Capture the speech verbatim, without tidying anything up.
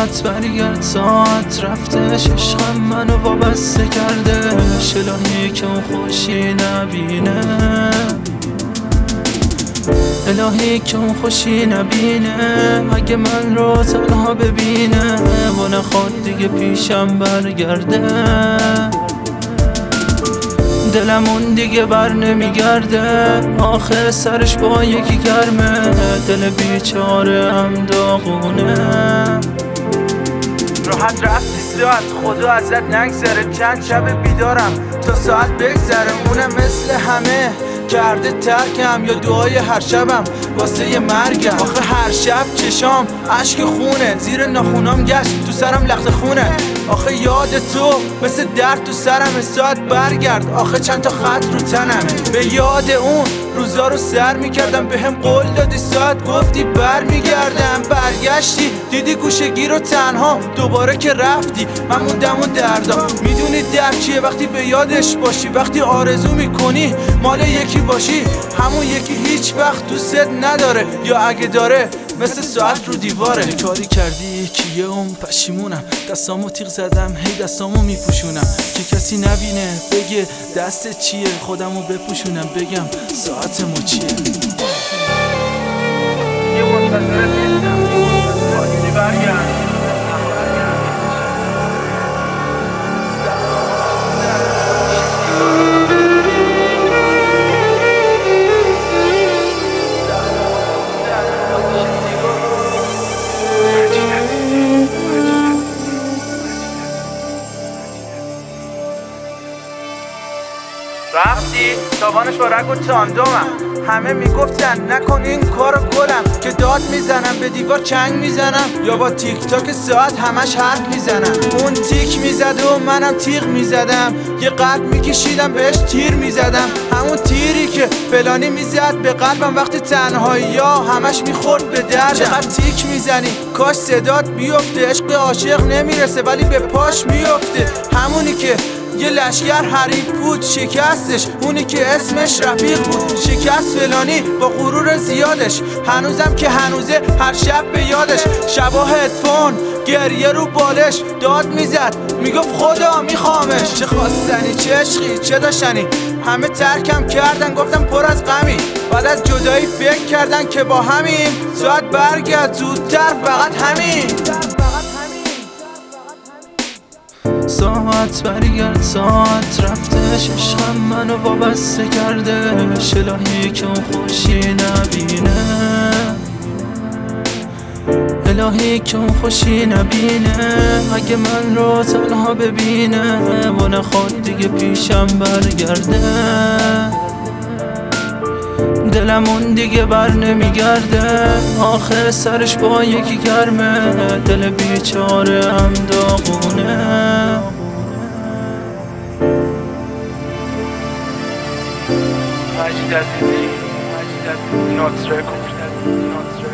ساعت برگرد، ساعت رفتش، عشقم منو وابسته کردش. الهی که اون خوشی نبینه، الهی که اون خوشی نبینه. اگه من رو تنها ببینه و نخواد دیگه پیشم برگرده، دلمون دیگه بر نمیگرده. آخه سرش با یکی گرمه، دل بیچاره هم داغونه. راحت رفتی ساعت، خدا ازت نگذره. چند شب بیدارم تا ساعت بگذره. اونم مثل همه کرده ترکم، یا دعای هر شبم واسه یه مرگم. آخه هر شب چشام عشق خونه، زیر ناخونام گشت، تو سرم لخت خونه. آخه یاد تو مثل درد تو سرم، ساعت برگرد. آخه چند تا خط رو تنم، به یاد اون روزا رو سر میکردم. به هم قول دادی ساعت، گفتی بر میگردم. برگشتی دیدی گوشگی رو تنها، دوباره که رفتی من موندم و دردا. میدونی درد چیه وقتی به یادش باشی، وقتی آرزو میکنی مال یکی باشی، همون یکی هیچ وقت دوست نداره، یا اگه داره مثل ساعت رو دیواره. کاری کردی کیه اون پشیمونم، دستامو تیغ زدم هی دستامو میپوشونم که کسی نبینه بگه دست چیه. خودمو بپوشونم بگم ساعتمو چیه. یه منتظرت نیستم، خواهی برگرد. رفتی تابانش با رگ و تاندومم. همه میگفتن نکن این کارو گلم، که داد میزنم به دیوار چنگ میزنم، یا با تیک تاک ساعت همش حرف میزنم. اون تیک میزد و منم تیغ میزدم، یه قلب میکشیدم بهش تیر میزدم. همون تیری که فلانی میزد به قلبم وقتی تنهایی ها همش میخورد به دردم. چقدر تیک میزنی کاش صدات بیفته، عشق عاشق نمیرسه ولی به پاش میفته. همونی که یه لشگر حریف بود شکستش، اونی که اسمش رفیق بود شکست فلانی با غرور زیادش. هنوزم که هنوزه هر شب به یادش، شبا هدفون گریه رو بالش داد میزد میگفت خدا میخوامش. چه خواستنی چه عشقی چه داشتنی، همه ترکم کردن گفتم پر از غمی. بعد از جدایی فکر کردن که با همین ساعت برگرد زودتر، فقط همین. ساعت برگرد، ساعت رفتش، عشقم منو وابسته کردش. الهی که اون خوشی نبینه، الهی که اون خوشی نبینه. اگه من رو تنها ببینه و نخواد دیگه پیشم برگرده، دلمون دیگه بر نمیگرده. آخه سرش با یکی گرمه، دل بیچاره هم داغونه. مجید عزیزی، مجید عزیزی، نوت رکورد.